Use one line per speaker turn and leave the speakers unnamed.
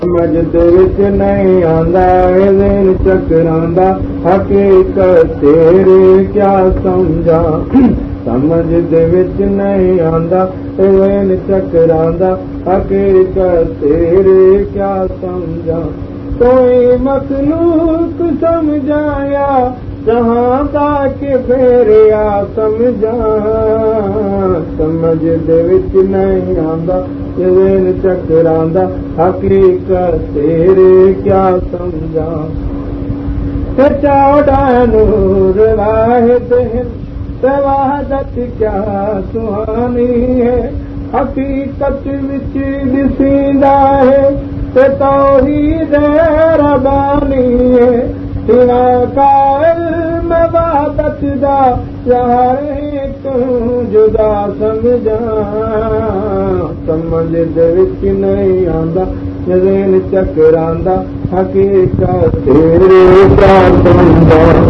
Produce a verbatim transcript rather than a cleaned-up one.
समझ दे विच नहीं आंदा ज़हन चकरांदा हकीकत तेरे क्या समझा समझ दे विच नहीं आंदा ज़हन चकरांदा हकीकत तेरे क्या समझा कोई मखलूक समझाया चाहता कि फेरिया समझा समझ दे विच नहीं आंदा ज़हन चकरांदा हकीकत तेरे क्या समझा चौड़ा नूर वाहिद है वहदत क्या सुहानी है हकीकत विच दिसींदा है ते तौहीद रबानी है तिना का इल्म वहदत दा यारे तूं जुदा समझा समझ दे विच नहीं आंदा ज़हन चकरांदा हकीकत तेरे क्या समझा